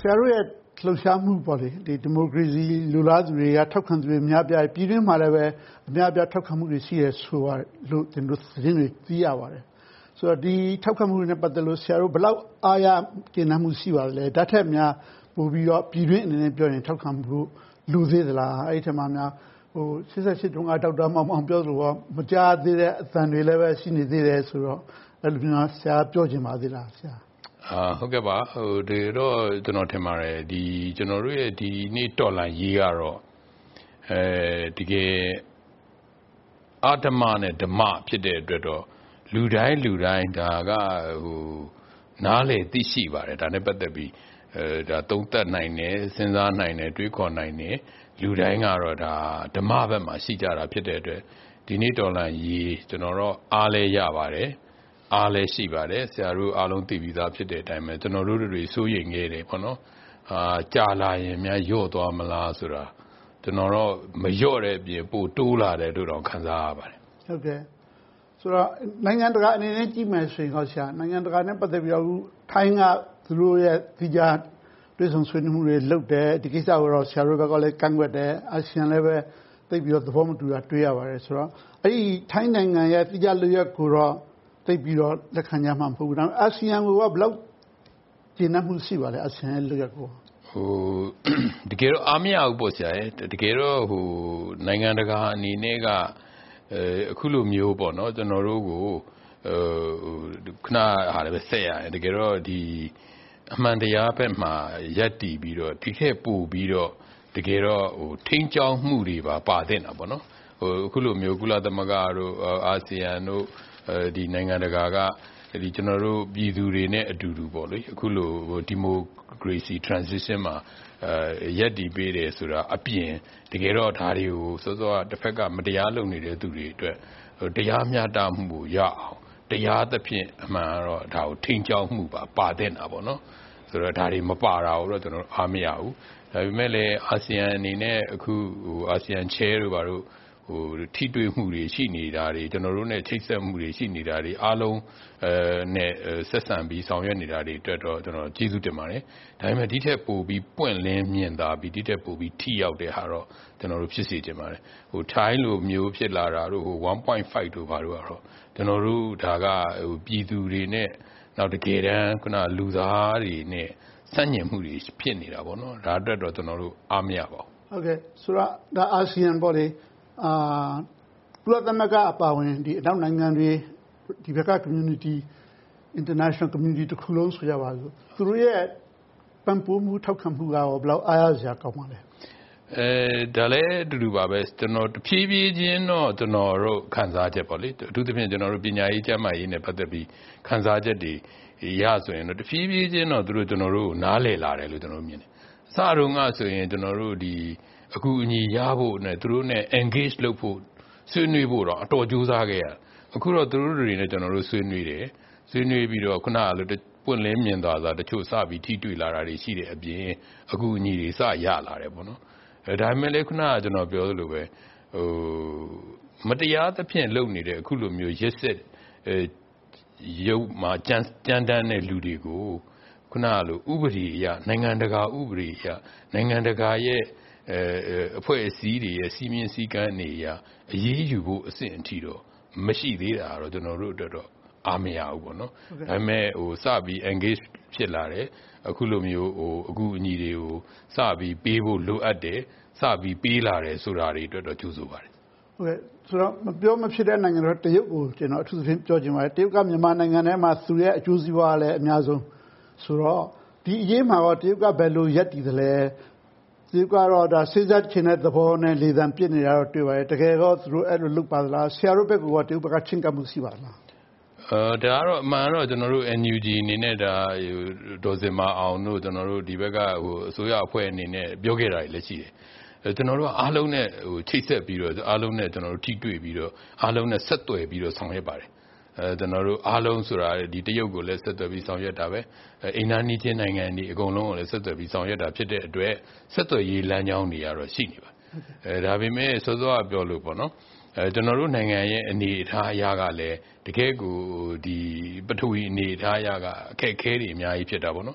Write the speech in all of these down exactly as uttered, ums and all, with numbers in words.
ရာတို့ရဲ့လှုပ်ရှားမှုပေါ့လေဒီဒီမိုကရေစီလူလားသူတွေကထောက်ခံသူတွေများပြားပြည်တွင်းမှာလည်းပဲအများပြားထောက်ခံမှုတွေရှိရဲဆိုလို့ကျွန်တော်သတင်းတွေသိရပါတယ်ဆိုတော့ဒီထောက်ခံမှုတွေနဲ့ပတ်သက်လို့ဆရာတို့ဘယ်လောက်အားရကျဉ်းနှံမှုရှိပါလဲဓာတ်ထက်များပို့ပြီးတော့ပြည်တွင်းအနေနဲ့ပြောရင်ထောက်ခံမှုလူသေးသလားအဲ့ဒီထက်မှများဟို၈၈တုန်းကဒေါက်တာမောင်မောင်ပြောလို့မကြားသေးတဲ့အသံတွေလည်းပဲရှိနေသေးတယ်ဆိုတော့အဲ့လိုမျိုးဆရာပြောချင်ပါသေးလားဆရာအာဟုတ်ကဲ့ပါဟိုဒီတော့ကျွန်တော်ထင်ပါတယ်ဒီကျွန်တော်တို့ရဲ့ဒီနေ့တော်လန်ရေးကတော့အဲဒီကအာဓမ္မနဲ့ဓမ္မဖြစ်တဲ့အတွက်တော့လူတိုင်းလူတိုင်းဒါကဟိုနားလေသိရှိပါတယ်ဒါနဲ့ပတ်သက်ပြီးအဲဒါသုံးသပ်နိုင်တယ်စဉ်းစားနိုင်တယ်တွေးခေါ်နိုင်တယ်လူတိုင်းကတော့ဒါဓမ္မဘက်မှာရှိကြတာဖြစ်တဲ့အတွက်ဒီနေ့တော်လန်ရေးကျွန်တော်တော့အားလဲရပါတယ်အားလည်းရှိပါတယ်ဆရာတို့အားလုံးသိပြီးသားဖြစ်တဲ့အတိုင်းပဲကျွန်တော်တို့တွေစိုးရိမ်နေတယ်ပေါ့နော်အာကြာလာရင်များယော့သွားမလားဆိုတာကျွန်တော်တော့မယော့တဲ့အပြင်ပိုတိုးလာတယ်လို့တော့ခံစားရပါတယ်ဟုတ်ကဲ့ဆိုတော့နိုင်ငံတကာအနေနဲ့ကြည့်မယ်ဆိုရင်ဟောဆရာနိုင်ငံတကာနဲ့ပတ်သက်ပြီးတော့ထိုင်းကသူတို့ရဲ့ဒီကြတွေ့ဆုံဆွေးနွေးမှုတွေလုပ်တယ်ဒီကိစ္စကိုတော့ဆရာတို့ဘက်ကလည်းကန့်ကွက်တယ်အာဆီယံလည်းပဲသိပြီးတော့သဘောမတူတာတွေ့ရပါတယ်ဆိုတော့အဲ့ဒီထိုင်းနိုင်ငံရဲ့ဒီကြလွရက်ကိုတော့သိပြီးတော့လက်ခံကြမှာမဟုတ်ဘူးဒါပေမဲ့အာဆီယံကဘယ်လောက်ကျဉ်းနှံမှုရှိပါလဲအာဆီယံရဲ့လွရက်ကိုဟိုတကယ်တော့အားမရဘူးပေါ့ဆရာရဲ့တကယ်တော့ဟိုနိုင်ငံတကာအနေနဲ့ကအဲအခုလိုမျိုးပေါ့နော်ကျွန်တော်တို့ကိုဟိုခဏဟာလည်းပဲဆက်ရတယ်တကယ်တော့ဒီအမှန်တရားဘက်မှာရက်တည်ပြီးတော့ဒီထက်ပိုပြီးတော့တကယ်တော့ဟိုထိန်းကျောင်းမှုတွေပါပါတဲ့တာပေါ့နော်ဟိုအခုလိုမျိုးကုလသမဂ္ဂတို့အာဆီယံတို့အဲဒီနိုင်ငံတကာကဒီကျွန်တော်တို့ပြည်သူတွေနဲ့အတူတူပေါ့လေအခုလိုဒီမိုကရေစီ transition မှာအဲရက်တည်ပေးတယ်ဆိုတာအပြင်တကယ်တော့ဒါတွေကိုစောစောကတစ်ဖက်ကမတရားလုပ်နေတဲ့သူတွေအတွက်တရားမျှတမှုကိုရအောင်တရားသဖြင့်အမှန်တော့ဒါကိုထိန်းကျောင်းမှုပါပါတဲ့တာပေါ့နော်ဆိုတော့ဒါတွေမပါတာတော့ကျွန်တော်အားမရဘူးဒါပေမဲ့လည်းအာဆီယံအနေနဲ့အခုဟိုအာဆီယံ chair တို့ဘာလို့ဟိုထိတွေ့မှုတွေရှိနေတာတွေကျွန်တော်တို့ ਨੇ ချိတ်ဆက်မှုတွေရှိနေတာတွေအားလုံးအဲနဲ့ဆက်ဆံပြီးဆောင်ရွက်နေတာတွေအတွက်တော့ကျွန်တော်ကျေးဇူးတင်ပါတယ်ဒါပေမဲ့ဒီထက်ပိုပြီးပွင့်လင်းမြင်သာပြီးဒီထက်ပိုပြီးထိရောက်တဲ့ဟာတော့ကျွန်တော်တို့ဖြစ်စေချင်ပါတယ်ဟိုထိုင်းလိုမျိုးဖြစ်လာတာတို့ဟိုone point five တို့ဘာလို့ကတော့ကျွန်တော်တို့ဒါကဟိုပြည်သူတွေနဲ့နောက်တကယ်တမ်းခုနလူသားတွေနဲ့စန့်ညင်မှုတွေဖြစ်နေတာပေါ့နော်ဒါအတွက်တော့ကျွန်တော်တို့အားမရပါဘူးဟုတ်ကဲ့ဆိုတော့ဒါအာဆီယံပေါ့လေအာကုလသမဂ္ဂအပါအဝင်ဒီအနောက်နိုင်ငံတွေဒီဘက်က community international community တခုလုံးဆိုကြပါစို့သူတို့ရဲ့ပံ့ပိုးမှုထောက်ခံမှုကရောဘယ်လောက်အားရစရာကောင်းပါလဲအဲဒါလည်းအတူတူပါပဲကျွန်တော်တဖြည်းဖြည်းချင်းတော့ကျွန်တော်တို့ခံစားချက်ပေါ့လေအထူးသဖြင့်ကျွန်တော်တို့ပညာရေးကျန်းမာရေးနဲ့ပတ်သက်ပြီးခံစားချက်တွေရဆိုရင်တော့တဖြည်းဖြည်းချင်းတော့သူတို့ကျွန်တော်တို့နားလည်လာတယ်လို့ကျွန်တော်မြင်တယ်အစတုန်းကဆိုရင်ကျွန်တော်တို့ဒီအခုအညီရဖို့နဲ့သူတို့နဲ့ engage လုပ်ဖို့ဆွေးနွေးဖို့တော့အတော်ကြိုးစားခဲ့ရအခုတော့သူတို့တွေနဲ့ကျွန်တော်တို့ဆွေးနွေးတယ်ဆွေးနွေးပြီးတော့ခုနကလိုပွင့်လင်းမြင်သာစွာတချို့စပြီးထိတွေ့လာတာတွေရှိတယ်အပြင်အခုအညီတွေစရလာတယ်ပေါ့နော်အဲဒါမှလည်းခုနကကျွန်တော်ပြောသလိုပဲဟိုမတရားသဖြင့်လုပ်နေတဲ့အခုလိုမျိုးရက်စစ်အဲရုပ်မှာကြမ်းကြမ်းတမ်းတဲ့လူတွေကိုခုနကလိုဥပဒေအရနိုင်ငံတကာဥပဒေအရနိုင်ငံတကာရဲ့အဲအဖွဲ့အစည်းတွေရဲ့စီမင်းစည်းကမ်းတွေအရအရေးယူဖို့အဆင့်အထိတော့မရှိသေးတာတော့ကျွန်တော်တို့အတွက်တော့အားမရဘူးပေါ့နော်ဒါပေမဲ့ဟိုစပြီး engage ဖြစ်လာတယ်အခုလိုမျိုးဟိုအခုအညီတွေကိုစပြီးပေးဖို့လိုအပ်တယ်စပြီးပေးလာတယ်ဆိုတာတွေအတွက်တော့ကြိုးဆိုပါတယ်ဟုတ်ကဲ့ဆိုတော့မပြောမဖြစ်တဲ့နိုင်ငံတော့တရုတ်ကိုကျွန်တော်အထူးသဖြင့်ပြောချင်ပါတယ်တရုတ်ကမြန်မာနိုင်ငံထဲမှာသူရဲ့အကျိုးစီးပွားလည်းအများဆုံးဆိုတော့ဒီအရေးမှာတော့တရုတ်ကဘယ်လိုရပ်တည်သလဲဒီကတော့ဒါစေစားချင်တဲ့သဘောနဲ့လေသံပြစ်နေတာတော့တွေ့ပါတယ်တကယ်တော့သူတို့အဲ့လိုလုပ်ပါသလားဆရာတို့ဘက်ကတရုတ်ဘက်ကချင်းကပ်မှုရှိပါလားအဲဒါကတော့အမှန်တော့ကျွန်တော်တို့ N U G အနေနဲ့ဒါဒေါ်စင်မအောင်တို့ကျွန်တော်တို့ဒီဘက်ကဟိုအစိုးရအဖွဲ့အနေနဲ့ပြောခဲ့တာလည်းရှိတယ်အဲကျွန်တော်တို့အားလုံးနဲ့ဟိုချိတ်ဆက်ပြီးတော့အားလုံးနဲ့ကျွန်တော်တို့ထိတွေ့ပြီးတော့အားလုံးနဲ့ဆက်သွယ်ပြီးတော့ဆောင်ရွက်ပါတယ်အဲကျွန်တော်တို့အားလုံးဆိုတာဒီတရုတ်ကိုလည်းဆက်သွယ်ပြီးဆောင်ရွက်တာပဲအိမ်နာနီးချင်းနိုင်ငံတွေအကုန်လုံးကိုလည်းဆက်သွယ်ပြီးဆောင်ရွက်တာဖြစ်တဲ့အတွက်ဆက်သွယ်ရေးလမ်းကြောင်းတွေကတော့ရှိနေပါအဲဒါပေမဲ့စောစောကပြောလို့ပေါ့နော်အဲကျွန်တော်တို့နိုင်ငံရဲ့အနေအထားအရာကလည်းတကယ်ကိုဒီပထဝီအနေအထားအရာကအခက်အခဲတွေအများကြီးဖြစ်တာပေါ့နော်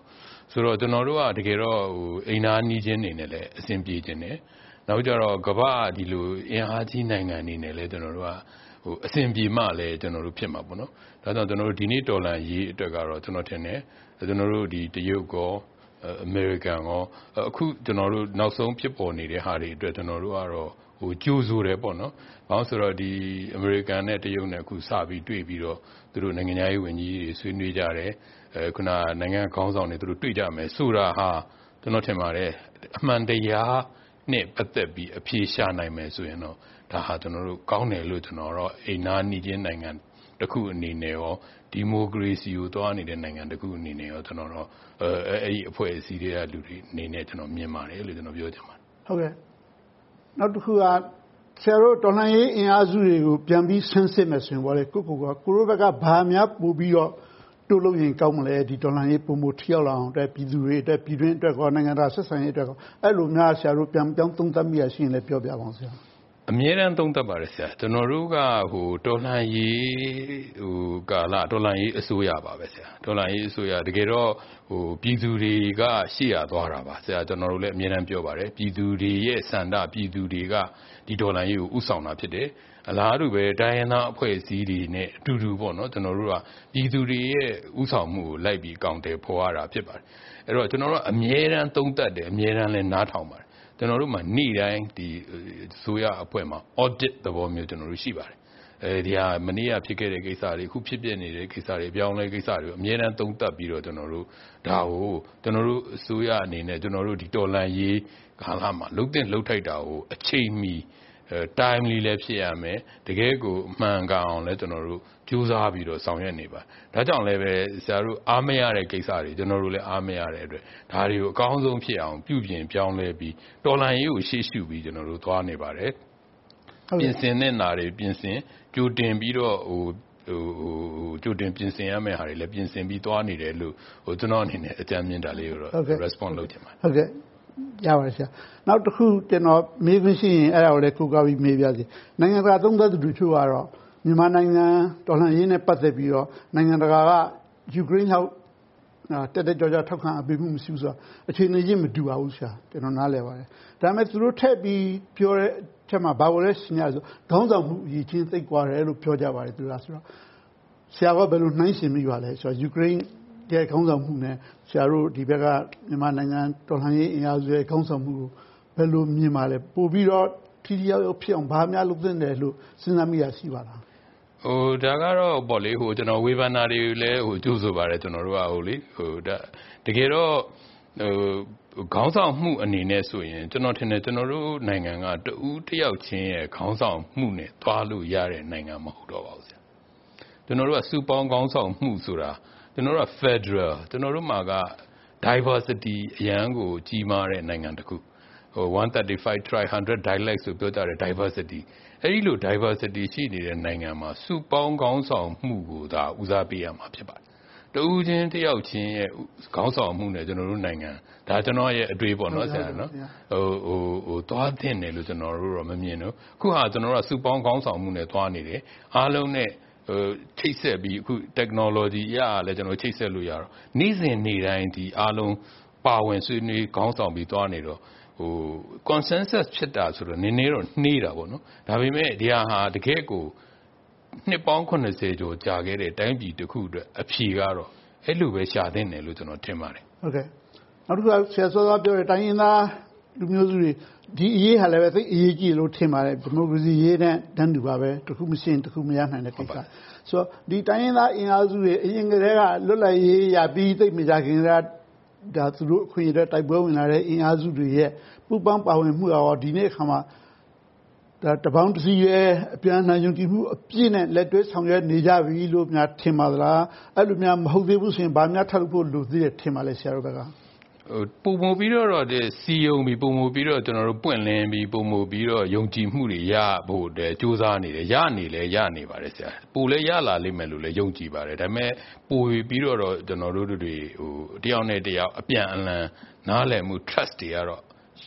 ဆိုတော့ကျွန်တော်တို့ကတကယ်တော့ဟိုအိမ်သားနီးချင်းနေနဲ့လည်းအဆင်ပြေခြင်းနဲ့နောက်ကြတော့ကမ္ဘာဒီလိုအင်အားကြီးနိုင်ငံနေနဲ့လည်းကျွန်တော်တို့ကဟိုအဆင်ပြေမှလည်းကျွန်တော်တို့ဖြစ်မှာပေါ့နော်ဒါကြောင့်ကျွန်တော်တို့ဒီနေ့ဒေါ်လာရေးအတွက်ကတော့ကျွန်တော်ထင်တယ်ကျွန်တော်တို့ဒီတရုတ်ကောအမေရိကန်ရောအခုကျွန်တော်တို့နောက်ဆုံးဖြစ်ပေါ်နေတဲ့ဟာတွေအတွက်ကျွန်တော်တို့ကတော့ဟိုကြိုးဆိုတယ်ပေါ့နော်။ဘာလို့ဆိုတော့ဒီအမေရိကန်နဲ့တရုတ်နဲ့အခုစပြီးတွေ့ပြီးတော့သူတို့နိုင်ငံရေးဝန်ကြီးတွေဆွေးနွေးကြတယ်။အဲခုနနိုင်ငံခေါင်းဆောင်တွေသူတို့တွေ့ကြမယ်ဆိုတာဟာကျွန်တော်ထင်ပါတယ်အမှန်တရားနဲ့ပတ်သက်ပြီးအဖြေရှာနိုင်မယ်ဆိုရင်တော့ဒါဟာကျွန်တော်တို့ကောင်းတယ်လို့ကျွန်တော်တော့အိမ်နာနေချင်းနိုင်ငံတစ်ခုအနေနဲ့ရောဒီမိုကရေစီကိုသွားနေတဲ့နိုင်ငံတစ်ခုအနေနဲ့ရောကျွန်တော်တော့အဲအဲ့ဒီအဖွဲ့အစည်းတွေကလူတွေအနေနဲ့ကျွန်တော်မြင်ပါတယ်လို့ကျွန်တော်ပြောချင်ပါတယ်ဟုတ်ကဲ့နောက်တစ်ခုကဆရာတို့တော်လှန်ရေးအင်အားစုတွေကိုပြန်ပြီးဆန်းစစ်မယ်ဆိုရင်ဘောလေကိုကိုကကိုရိုဘက်ကဘာများပို့ပြီးတော့တိုးလို့ရင်ကောင်းမလဲဒီတော်လှန်ရေးပုံမှုထျောက်လာအောင်အတွက်ပြည်သူတွေအတွက်ပြည်တွင်းအတွက်ကောနိုင်ငံသားဆက်ဆံရေးအတွက်ကောအဲ့လိုများဆရာတို့ပြန်ပြောင်းသုံးသပ်မိရရှိရင်လည်းပြောပြပါအောင်ဆရာအမြဲတမ်းသုံးသပ်ပါတယ်ဆရာကျွန်တော်တို့ကဟိုတော်လှန်ရေးဟိုကာလတော်လှန်ရေးအစိုးရပါပဲဆရာတော်လှန်ရေးအစိုးရတကယ်တော့ဟိုပြည်သူတွေကရှေ့ရသွားတာပါဆရာကျွန်တော်တို့လည်းအမြဲတမ်းပြောပါတယ်ပြည်သူတွေရဲ့စန္ဒပြည်သူတွေကဒီတော်လှန်ရေးကိုဥဆောင်တာဖြစ်တယ်အလားတူပဲတိုင်းရင်းသားအဖွဲ့အစည်းတွေနဲ့အတူတူပေါ့နော်ကျွန်တော်တို့ကပြည်သူတွေရဲ့ဥဆောင်မှုကိုလိုက်ပြီးကောင်းတယ်ဖော်ရတာဖြစ်ပါတယ်အဲ့တော့ကျွန်တော်တို့အမြဲတမ်းသုံးသပ်တယ်အမြဲတမ်းလည်းနားထောင်ပါတယ်ကျွန်တော်တို့မှာနေ့တိုင်းဒီဆိုရအဖွဲ့မှာ audit သဘောမျိုးကျွန်တော်တို့ရှိပါတယ်အဲဒီဟာမနေ့ကဖြစ်ခဲ့တဲ့ကိစ္စတွေအခုဖြစ်ပြနေတဲ့ကိစ္စတွေအပြောင်းလဲကိစ္စတွေအများအားသုံးသပ်ပြီးတော့ကျွန်တော်တို့ဒါကိုကျွန်တော်တို့အစိုးရအနေနဲ့ကျွန်တော်တို့ဒီတော်လန်ရေးကာလမှာလှုပ်တဲ့လှုပ်ထိုက်တာကိုအချိန်မီအဲ timely လည်းဖြစ်ရမယ်တကယ်ကိုအမှန်ကန်အောင်လည်းကျွန်တော်တို့ကြိုးစားပြီးတော့ဆောင်ရွက်နေပါဒါကြောင့်လည်းပဲဆရာတို့အားမရတဲ့ကိစ္စတွေကျွန်တော်တို့လည်းအားမရတဲ့အတွက်ဒါတွေကိုအကောင်းဆုံးဖြစ်အောင်ပြုပြင်ပြောင်းလဲပြီးတော်လန်ရေးကိုရှေ့ရှုပြီးကျွန်တော်တို့သွားနေပါတယ်ပြင်ဆင်တဲ့နာတွေပြင်ဆင်ကြိုတင်ပြီးတော့ဟိုဟိုကြိုတင်ပြင်ဆင်ရမယ့်ဟာတွေလည်းပြင်ဆင်ပြီးသွားနေတယ်လို့ဟိုကျွန်တော်အနေနဲ့အကြံဉာဏ်တာလေးကိုတော့ response လုပ်ချင်ပါတယ်ဟုတ်ကဲ့ရပါတယ်ဆရာနောက်တစ်ခုကျွန်တော်မေးခွန်းရှိရင်အဲ့ဒါကိုလည်းကိုကောက်ပြီးမေးပြစီနိုင်ငံတကာသုံးသပ်သူတို့ကတော့မြန်မာနိုင်ငံတော်လှန်ရေးနဲ့ပတ်သက်ပြီးတော့နိုင်ငံတကာကယူကရိန်းလောက်တက်တက်ကြွကြွထောက်ခံအပေးမှုမရှိဘူးဆိုတော့အခြေအနေချင်းမတူပါဘူးဆရာကျွန်တော်နားလည်ပါတယ်ဒါပေမဲ့သူတို့ထည့်ပြီးပြောတဲ့ချက်မှာဘာလို့လဲရှင်းရဆိုခေါင်းဆောင်မှုအရေးချင်းသိကွာတယ်လို့ပြောကြပါတယ်သူကဆိုတော့ဆရာကဘယ်လိုနှိုင်းယှဉ်မိပါလဲဆိုတော့ယူကရိန်းရဲ့ခေါင်းဆောင်မှုနဲ့ဆရာတို့ဒီဘက်ကမြန်မာနိုင်ငံတော်လှန်ရေးအင်အားစုရဲ့ခေါင်းဆောင်မှုကိုဘယ်လိုမြင်ပါလဲပို့ပြီးတော့ထိထိရောက်ရောက်ဖြစ်အောင်ဘာများလုပ်သင့်တယ်လို့စဉ်းစားမိရရှိပါလားဟိုဒါကတော့ပေါ့လေဟိုကျွန်တော်ဝေဖန်တာတွေလည်းဟိုကြိုးဆိုပါတယ်ကျွန်တော်တို့ကဟိုလေဟိုဒါတကယ်တော့ဟိုခေါင်းဆောင်မှုအနေနဲ့ဆိုရင်ကျွန်တော်ထင်တယ်ကျွန်တော်တို့နိုင်ငံကတဦးတစ်ယောက်ချင်းရဲ့ခေါင်းဆောင်မှုနဲ့သွားလို့ရတဲ့နိုင်ငံမဟုတ်တော့ပါဘူးဆရာကျွန်တော်တို့ကစုပေါင်းခေါင်းဆောင်မှုဆိုတာကျွန်တော်တို့က Federal ကျွန်တော်တို့မှာက diversity အရန်ကိုကြီးမားတဲ့နိုင်ငံတစ်ခုဟိုone thirty-five try one hundred dialects ဆိုပြောကြတဲ့ diversity အဲ့ဒီလို diversity ရှိနေတဲ့နိုင်ငံမှာစုပေါင်းခေါင်းဆောင်မှုကိုသာဦးစားပေးရမှာဖြစ်ပါတယ်တဦးချင်းတယောက်ချင်းရဲ့ခေါင်းဆောင်မှုနဲ့ကျွန်တော်တို့နိုင်ငံဒါကျွန်တော်ရဲ့အတွေ့ပေါ့နော်ဆရာနော်ဟိုဟိုဟိုသွားတင်တယ်လို့ကျွန်တော်တို့တော့မမြင်ဘူးအခုဟာကျွန်တော်တို့ကစုပေါင်းခေါင်းဆောင်မှုနဲ့သွားနေတယ်အားလုံးနဲ့ဟိုချိတ်ဆက်ပြီးအခု technology ရလည်းကျွန်တော်ချိတ်ဆက်လို့ရတော့နေ့စဉ်နေ့တိုင်းဒီအားလုံးပါဝင်ဆွေးနွေးခေါင်းဆောင်ပြီးသွားနေတော့ဟို consensus ဖြစ်တာဆိုတော့နည်းနည်းတော့နှေးတာပေါ့နော်ဒါပေမဲ့ဒီဟာဟာတကယ်ကိုနှစ်ပေါင်းeightyကျော်ကြာခဲ့တဲ့တိုင်းပြည်တစ်ခုအတွက်အဖြေကတော့အဲ့လိုပဲရှာသင့်တယ်လို့ကျွန်တော်ထင်ပါတယ်ဟုတ်ကဲ့နောက်တစ်ခုကဆရာစောစောပြောတဲ့တိုင်းရင်းသားလူမျိုးစုတွေဒီအရေးဟာလည်းပဲသိအရေးကြီးလို့ထင်ပါတယ်ဒီမိုကရေစီရေးနဲ့တန်းတူပါပဲတစ်ခုမရှင်းတစ်ခုမရနိုင်တဲ့ကိစ္စဆိုတော့ဒီတိုင်းရင်းသားအင်အားစုတွေအရင်ကတည်းကလွတ်လပ်ရေးရပြီးသိမကြခင်ကဒါသူတို့အခွင့်အရေးတိုက်ပွဲဝင်လာတဲ့အင်အားစုတွေရဲ့ပူးပေါင်းပါဝင်မှုရောဒီနေ့အခါမှာဒါတပေါင်းတစည်းရဲ့အပြန်အလှန်ယုံကြည်မှုအပြည့်နဲ့လက်တွဲဆောင်ရွက်နေကြပြီလို့များထင်ပါသလားအဲ့လိုများမဟုတ်သေးဘူးဆိုရင်ဗာများထပ်လို့ဖို့လိုသေးတယ်ထင်ပါလေဆရာတို့ဘက်ကဟိုပုံမပြီးတော့ဒီစီယုံပြီးပုံမပြီးတော့ကျွန်တော်တို့ပွင့်လင်းပြီးပုံမပြီးတော့ယုံကြည်မှုတွေရဖို့တည်းစူးစမ်းနေတယ်ရနေလဲရနေပါတယ်ဆရာပိုလဲရလာလိမ့်မယ်လို့လည်းယုံကြည်ပါတယ်ဒါပေမဲ့ပိုပြီးတော့ကျွန်တော်တို့တွေဟိုတယောက်နဲ့တယောက်အပြန်အလှန်နားလည်မှု trust တွေကတော့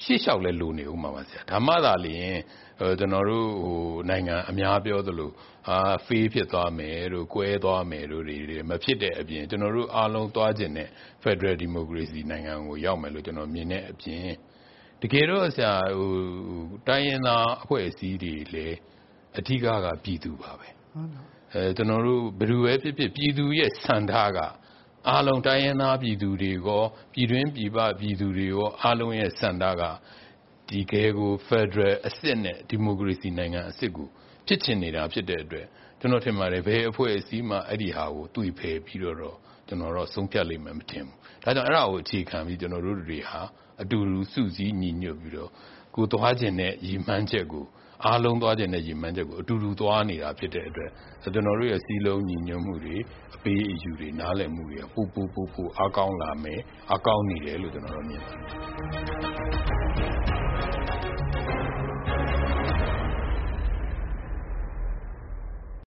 ရှေ့လျှောက်လဲလိုနေဦးမှာပါဆရာဒါမှသာလျှင်ကျွန်တော်တို့ဟိုနိုင်ငံအများပြောသလိုအာဖေးဖြစ်သွားမယ်တို့ကွဲသွားမယ်တို့တွေမဖြစ်တဲ့အပြင်ကျွန်တော်တို့အားလုံးသွားကျင်တဲ့ Federal Democracy နိုင်ငံကိုရောက်မယ်လို့ကျွန်တော်မြင်တဲ့အပြင်တကယ်တော့ဆရာဟိုတိုင်းရင်းသားအဖွဲ့အစည်းတွေလည်းအထူးကပြည်သူပါပဲအဲကျွန်တော်တို့ဘယ်သူပဲဖြစ်ဖြစ်ပြည်သူရဲ့စံထားကအားလုံးတိုင်းရင်းသားပြည်သူတွေရောပြည်တွင်းပြည်ပပြည်သူတွေရောအားလုံးရဲ့စံထားကဒီကဲကို Federal အစစ်နဲ့ Democracy နိုင်ငံအစစ်ကိုဖြစ်ချင်နေတာဖြစ်တဲ့အတွက်ကျွန်တော်ထင်ပါတယ်ဘယ်အဖွဲ့အစည်းမှအဲ့ဒီဟာကိုတွေ့ဖယ်ပြီးတော့ကျွန်တော်တော့ဆုံးဖြတ်လိမ့်မယ်မထင်ဘူးဒါကြောင့်အဲ့ဒါကိုအခြေခံပြီးကျွန်တော်တို့တွေဟာအတူတူစုစည်းညီညွတ်ပြီးတော့ကိုသွားခြင်းနဲ့ရည်မှန်းချက်ကိုအားလုံးသွားခြင်းနဲ့ရည်မှန်းချက်ကိုအတူတူသွားနေတာဖြစ်တဲ့အတွက်ကျွန်တော်တို့ရဲ့စီးလုံးညီညွတ်မှုတွေအပေးအယူတွေနားလည်မှုတွေပူပူပူပူအားကောင်းလာမယ်အားကောင်းနေတယ်လို့ကျွန်တော်တို့မြင်ပါတယ်